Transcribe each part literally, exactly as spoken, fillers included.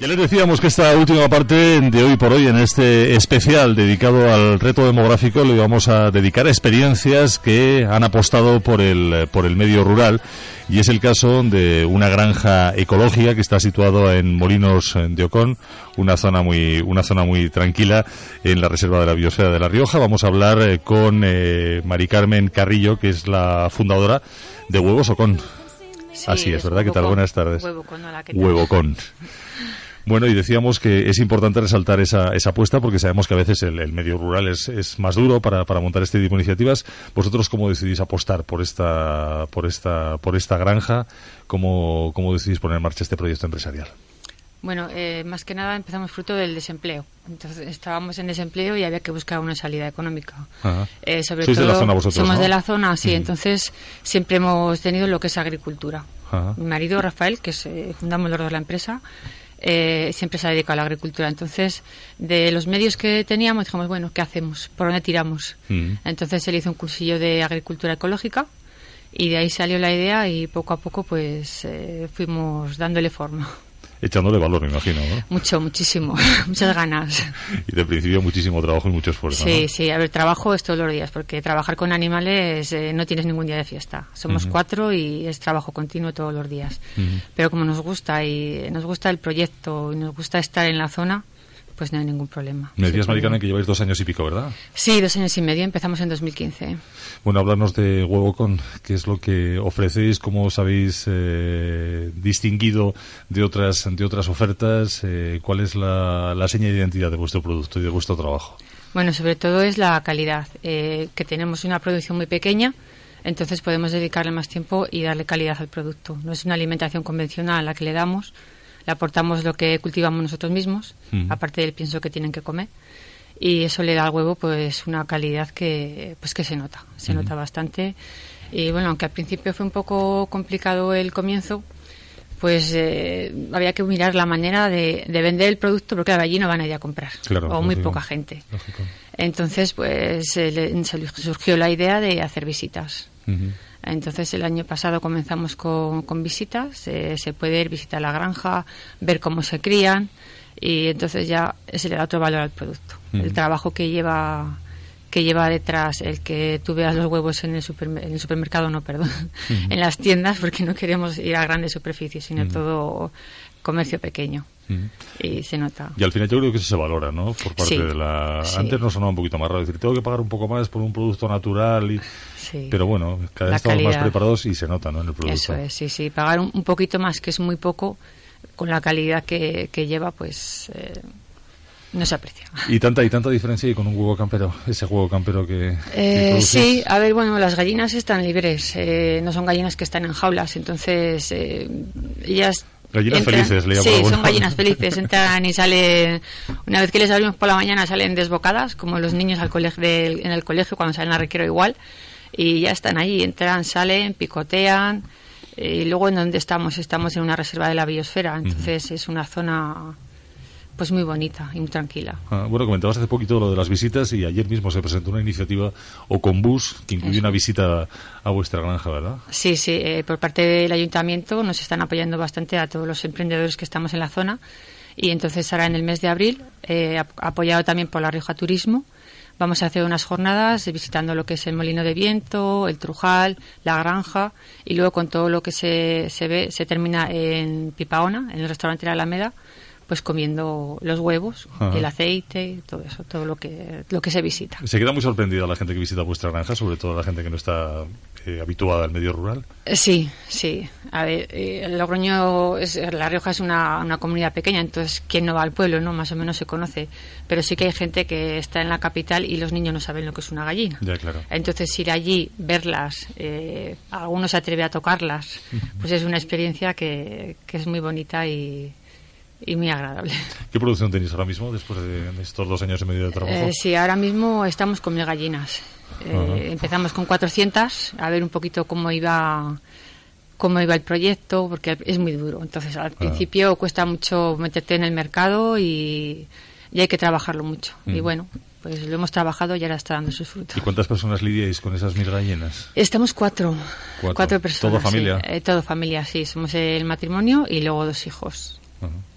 Ya les decíamos que esta última parte de Hoy por Hoy, en este especial dedicado al reto demográfico, le íbamos a dedicar a experiencias que han apostado por el, por el medio rural. Y es el caso de una granja ecológica que está situada en Molinos de Ocón, una zona muy, una zona muy tranquila en la Reserva de la Biosfera de La Rioja. Vamos a hablar eh, con eh, Mari Carmen Carrillo, que es la fundadora de Huevos Ocón. Sí, así es, ¿verdad? ¿Qué tal? Buenas tardes. Huevocón, hola, ¿qué tal? Huevocón. Bueno, y decíamos que es importante resaltar esa, esa apuesta porque sabemos que a veces el, el medio rural es, es más duro para, para montar este tipo de iniciativas. ¿Vosotros cómo decidís apostar por esta, por esta, por esta granja? ¿Cómo, cómo decidís poner en marcha este proyecto empresarial? Bueno, eh, más que nada empezamos fruto del desempleo. Entonces estábamos en desempleo y había que buscar una salida económica. Ajá. Eh, sobre ¿Sois todo, de la zona vosotros, somos no? de la zona, sí. Uh-huh. Entonces siempre hemos tenido lo que es agricultura. Ajá. Mi marido, Rafael, que es, eh, fundamos los dos la empresa, eh, siempre se ha dedicado a la agricultura. Entonces, de los medios que teníamos, dijimos, bueno, ¿qué hacemos? ¿Por dónde tiramos? Uh-huh. Entonces él hizo un cursillo de agricultura ecológica y de ahí salió la idea y poco a poco pues eh, fuimos dándole forma. Echándole valor, me imagino, ¿no? Mucho, muchísimo, muchas ganas. Y de principio muchísimo trabajo y mucho esfuerzo, Sí, ¿no? sí, a ver, trabajo es todos los días, porque trabajar con animales eh, no tienes ningún día de fiesta. Somos uh-huh. cuatro y es trabajo continuo todos los días. Uh-huh. Pero como nos gusta y nos gusta el proyecto y nos gusta estar en la zona, pues no hay ningún problema. Me decías, Mari Carmen, que lleváis dos años y pico, ¿verdad? Sí, dos años y medio, empezamos en dos mil quince. Bueno, hablarnos de Huevocón, ¿qué es lo que ofrecéis? ¿Cómo os habéis eh, distinguido de otras de otras ofertas? Eh, ¿Cuál es la, la seña de identidad de vuestro producto y de vuestro trabajo? Bueno, sobre todo es la calidad, eh, que tenemos una producción muy pequeña, entonces podemos dedicarle más tiempo y darle calidad al producto. No es una alimentación convencional a la que le damos, le aportamos lo que cultivamos nosotros mismos, uh-huh. aparte del pienso que tienen que comer, y eso le da al huevo pues una calidad que pues que se nota, se uh-huh. nota bastante. Y bueno, aunque al principio fue un poco complicado el comienzo, pues eh, había que mirar la manera de, de vender el producto, porque allí no van a ir a comprar, claro, o muy lógico, poca gente. Lógico. Entonces pues eh, le, surgió la idea de hacer visitas. Uh-huh. Entonces el año pasado comenzamos con, con visitas, eh, se puede ir visitar la granja, ver cómo se crían y entonces ya se le da otro valor al producto. Uh-huh. El trabajo que lleva que lleva detrás el que tú veas los huevos en el, supermer- en el supermercado, no, perdón, uh-huh. en las tiendas, porque no queremos ir a grandes superficies, sino uh-huh. todo comercio pequeño. Uh-huh. Y se nota. Y al final yo creo que eso se valora, ¿no? Por parte sí, de la... Sí. Antes nos sonaba un poquito más raro decir, tengo que pagar un poco más por un producto natural y... Sí. Pero bueno, cada vez estamos calidad. más preparados y se nota, ¿no? En el producto. Eso es, sí, sí. Pagar un, un poquito más, que es muy poco, con la calidad que, que lleva, pues... Eh, no se aprecia. ¿Y tanta y tanta diferencia hay con un huevo campero? Ese huevo campero que, eh, que sí, a ver, bueno, las gallinas están libres, eh, no son gallinas que están en jaulas, entonces eh, ellas... Gallinas entran, felices, le llamo. Sí, bueno. son gallinas felices, entran y salen, una vez que les abrimos por la mañana salen desbocadas, como los niños al colegio, de, en el colegio cuando salen a recreo igual, y ya están ahí, entran, salen, picotean, y luego en donde estamos, estamos en una reserva de la biosfera, entonces uh-huh. es una zona... pues muy bonita y muy tranquila. Ah, bueno, comentabas hace poquito lo de las visitas y ayer mismo se presentó una iniciativa Oconbus que incluye Eso. una visita a vuestra granja, ¿verdad? Sí, sí, eh, por parte del ayuntamiento nos están apoyando bastante a todos los emprendedores que estamos en la zona y entonces ahora en el mes de abril, eh, apoyado también por La Rioja Turismo, vamos a hacer unas jornadas visitando lo que es el Molino de Viento, el Trujal, la granja y luego con todo lo que se, se ve, se termina en Pipaona, en el restaurante La Alameda, pues comiendo los huevos, Ajá. el aceite, todo eso, todo lo que lo que se visita. ¿Se queda muy sorprendida la gente que visita vuestra granja, sobre todo la gente que no está eh, habituada al medio rural? Sí, sí. A ver, eh, Logroño, es, La Rioja es una, una comunidad pequeña, entonces ¿quién no va al pueblo? No, más o menos se conoce. Pero sí que hay gente que está en la capital y los niños no saben lo que es una gallina. Ya, claro. Entonces ir allí, verlas, eh, alguno se atreve a tocarlas, pues es una experiencia que, que es muy bonita y y muy agradable. ¿Qué producción tenéis ahora mismo después de estos dos años y medio de trabajo? Eh, sí, ahora mismo estamos con mil gallinas. Eh, uh-huh. Empezamos con cuatrocientas, a ver un poquito cómo iba cómo iba el proyecto, porque es muy duro. Entonces, al uh-huh. principio cuesta mucho meterte en el mercado y, y hay que trabajarlo mucho. Uh-huh. Y bueno, pues lo hemos trabajado y ahora está dando sus frutos. ¿Y cuántas personas lidiáis con esas mil gallinas? Estamos cuatro. Cuatro, cuatro personas. ¿Todo familia? Sí. Eh, todo familia, sí. Somos el matrimonio y luego dos hijos. Uh-huh.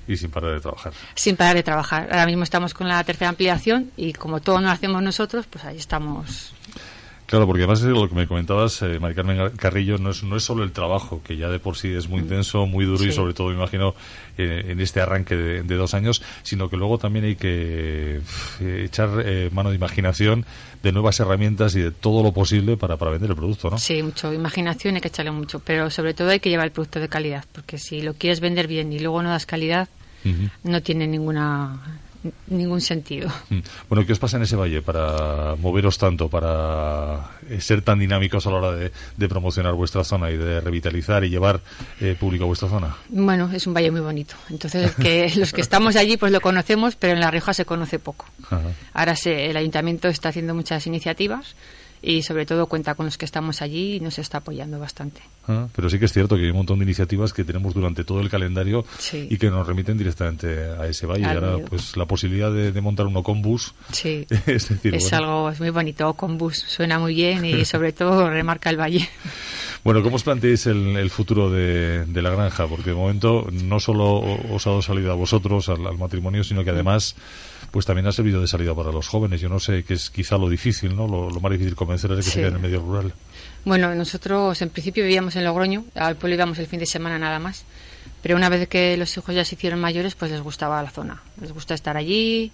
Y sin parar de trabajar. Sin parar de trabajar. Ahora mismo estamos con la tercera ampliación y como todo no lo hacemos nosotros, pues ahí estamos. Claro, porque además de lo que me comentabas, eh, Mari Carmen Carrillo, no es, no es solo el trabajo, que ya de por sí es muy intenso, muy duro, sí. Y sobre todo, me imagino, eh, en este arranque de, de dos años, sino que luego también hay que eh, echar eh, mano de imaginación, de nuevas herramientas y de todo lo posible para, para vender el producto, ¿no? Sí, mucho. Imaginación hay que echarle mucho, pero sobre todo hay que llevar el producto de calidad, porque si lo quieres vender bien y luego no das calidad, uh-huh. no tiene ninguna... ningún sentido. Bueno, ¿qué os pasa en ese valle para moveros tanto, para ser tan dinámicos a la hora de, de promocionar vuestra zona y de revitalizar y llevar eh, público a vuestra zona? Bueno, es un valle muy bonito. Entonces, que los que estamos allí pues lo conocemos, pero en La Rioja se conoce poco. Ajá. Ahora se, el ayuntamiento está haciendo muchas iniciativas y sobre todo cuenta con los que estamos allí y nos está apoyando bastante. Ah, pero sí que es cierto que hay un montón de iniciativas que tenemos durante todo el calendario, sí. Y que nos remiten directamente a ese valle. Al y ahora, pues la posibilidad de, de montar uno con bus. Sí, es, decir, es bueno. algo es muy bonito. Con bus suena muy bien y sobre todo remarca el valle. Bueno, ¿cómo os planteáis el, el futuro de, de la granja? Porque de momento no solo os ha dado salida a vosotros, al, al matrimonio, sino que además pues también ha servido de salida para los jóvenes. Yo no sé, qué es quizá lo difícil, ¿no? Lo, lo más difícil convencer es de que sí. se queden en el medio rural. Bueno, nosotros en principio vivíamos en Logroño, al pueblo íbamos el fin de semana nada más, pero una vez que los hijos ya se hicieron mayores, pues les gustaba la zona, les gusta estar allí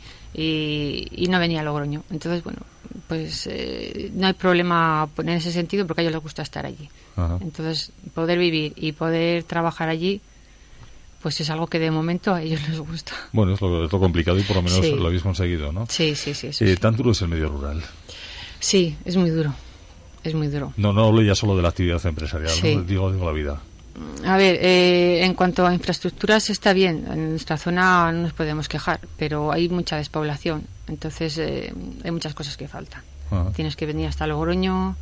y, y no venía a Logroño. Entonces, bueno, pues eh, no hay problema en ese sentido porque a ellos les gusta estar allí. Ajá. Entonces, poder vivir y poder trabajar allí, pues es algo que de momento a ellos les gusta. Bueno, es lo, es lo complicado y por lo menos sí. lo habéis conseguido, ¿no? Sí, sí, sí. Eso eh, sí. ¿Tan duro es el medio rural? Sí, es muy duro. Es muy duro. No, no hablo ya solo de la actividad empresarial, sí. ¿no? digo, digo la vida. A ver, eh, en cuanto a infraestructuras está bien. En nuestra zona no nos podemos quejar, pero hay mucha despoblación. Entonces eh, hay muchas cosas que faltan. Ajá. Tienes que venir hasta Logroño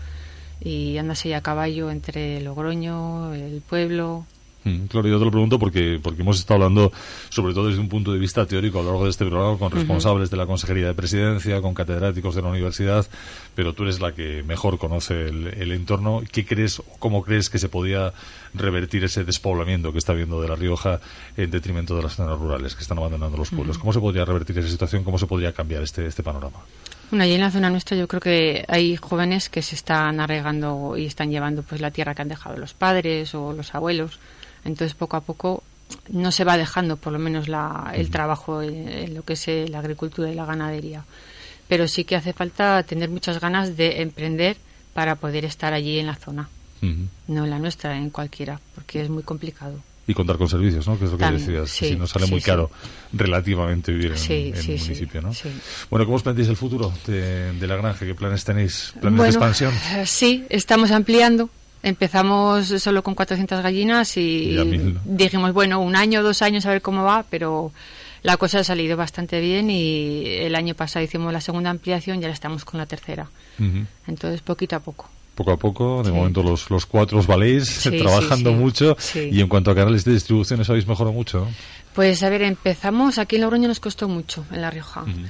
y andas ahí a caballo entre Logroño, el pueblo. Mm, claro, yo te lo pregunto porque porque hemos estado hablando, sobre todo desde un punto de vista teórico a lo largo de este programa, con responsables uh-huh. de la Consejería de Presidencia, con catedráticos de la universidad, pero tú eres la que mejor conoce el, el entorno. ¿Qué crees, cómo crees que se podía revertir ese despoblamiento que está habiendo de La Rioja en detrimento de las zonas rurales que están abandonando los pueblos? Uh-huh. ¿Cómo se podría revertir esa situación? ¿Cómo se podría cambiar este, este panorama? Bueno, allí en la zona nuestra yo creo que hay jóvenes que se están arraigando y están llevando pues la tierra que han dejado los padres o los abuelos. Entonces, poco a poco no se va dejando, por lo menos, la, el trabajo en, en lo que es la agricultura y la ganadería. Pero sí que hace falta tener muchas ganas de emprender para poder estar allí en la zona. Uh-huh. No en la nuestra, en cualquiera, porque es muy complicado. Y contar con servicios, ¿no? Que es lo que También, decías, sí, que si no sale sí, muy caro sí. relativamente vivir en, sí, en sí, un municipio, ¿no? Sí. Bueno, ¿cómo os planteáis el futuro de, de la granja? ¿Qué planes tenéis? ¿Planes bueno, de expansión? Eh, sí, estamos ampliando. Empezamos solo con cuatrocientas gallinas y, y mil, ¿no? dijimos, bueno, un año, dos años a ver cómo va, pero la cosa ha salido bastante bien y el año pasado hicimos la segunda ampliación y ahora estamos con la tercera. Uh-huh. Entonces, poquito a poco. Poco a poco, de sí. momento los, los cuatro os valéis, sí, trabajando sí, sí. mucho. Sí. Y en cuanto a canales de distribución, ¿os habéis mejorado mucho? Pues, a ver, empezamos, aquí en Logroño nos costó mucho, en La Rioja. Uh-huh.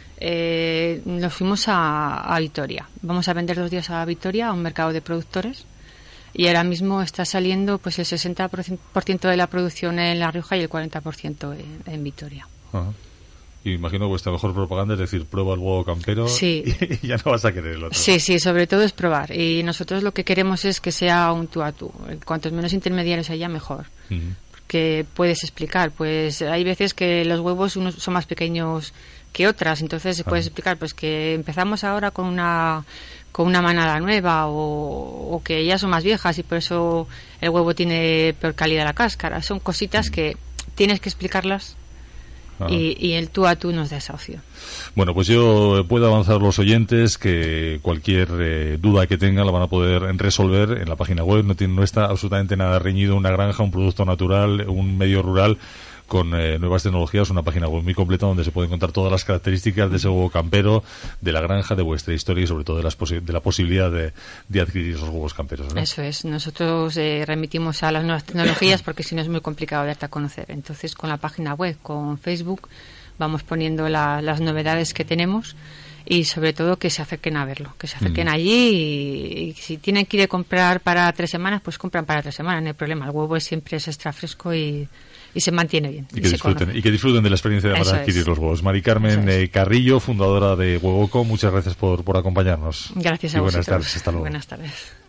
Eh, nos fuimos a, a Vitoria. Vamos a vender dos días a Vitoria, a un mercado de productores. Y ahora mismo está saliendo pues el sesenta por ciento de la producción en La Rioja y el cuarenta por ciento en, en Vitoria. Ajá. Y imagino que vuestra mejor propaganda es decir, prueba el huevo campero sí. y ya no vas a querer el otro. Sí, sí, sobre todo es probar. Y nosotros lo que queremos es que sea un tú a tú. Cuantos menos intermediarios haya, mejor. Uh-huh. Porque puedes explicar, pues hay veces que los huevos unos son más pequeños que otras, entonces se puedes explicar pues que empezamos ahora con una con una manada nueva o, o que ya son más viejas y por eso el huevo tiene peor calidad la cáscara. Son cositas que tienes que explicarlas y, y el tú a tú nos da esa opción. Bueno, pues yo puedo avanzar a los oyentes que cualquier eh, duda que tengan la van a poder resolver en la página web. No, tiene, no está absolutamente nada reñido una granja, un producto natural, un medio rural con eh, nuevas tecnologías, una página web muy completa donde se pueden contar todas las características de ese huevo campero, de la granja, de vuestra historia y sobre todo de, las posi- de la posibilidad de, de adquirir esos huevos camperos, ¿no? Eso es, nosotros eh, remitimos a las nuevas tecnologías porque si no es muy complicado darte a conocer. Entonces con la página web, con Facebook, vamos poniendo la, las novedades que tenemos y sobre todo que se acerquen a verlo, que se acerquen mm. allí y, y si tienen que ir a comprar para tres semanas, pues compran para tres semanas, no hay problema. El huevo es, siempre es extra fresco y y se mantiene bien. Y, y que, se disfruten, conoce. y que disfruten de la experiencia de Eso adquirir es. los huevos. Mari Carmen Es. eh, Carrillo, fundadora de Huevoco, muchas gracias por, por acompañarnos. Gracias y a buenas vosotros. tardes. Hasta luego. Buenas tardes.